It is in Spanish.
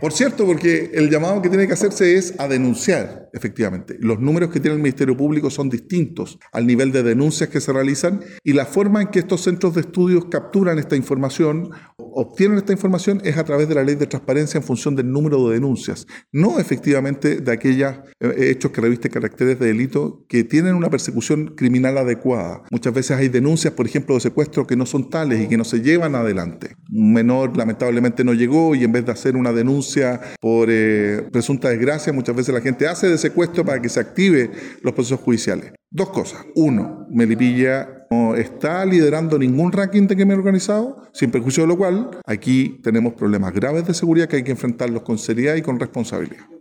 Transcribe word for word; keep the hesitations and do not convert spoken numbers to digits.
Por cierto, porque el llamado que tiene que hacerse es a denunciar, efectivamente. Los números que tiene el Ministerio Público son distintos al nivel de denuncias que se realizan y la forma en que estos centros de estudios capturan esta información, obtienen esta información, es a través de la ley de transparencia en función del número de denuncias, no efectivamente de aquellos hechos que revisten caracteres de delito que tienen una persecución criminal adecuada. Muchas veces hay denuncias, por ejemplo, de secuestro que no son tales y que no se llevan adelante. Un menor lamentablemente no llegó y en vez de hacer una denuncia por eh, presunta desgracia, muchas veces la gente hace de secuestro para que se active los procesos judiciales. Dos cosas. Uno, Melipilla no está liderando ningún ranking de crimen organizado, sin perjuicio de lo cual aquí tenemos problemas graves de seguridad que hay que enfrentarlos con seriedad y con responsabilidad.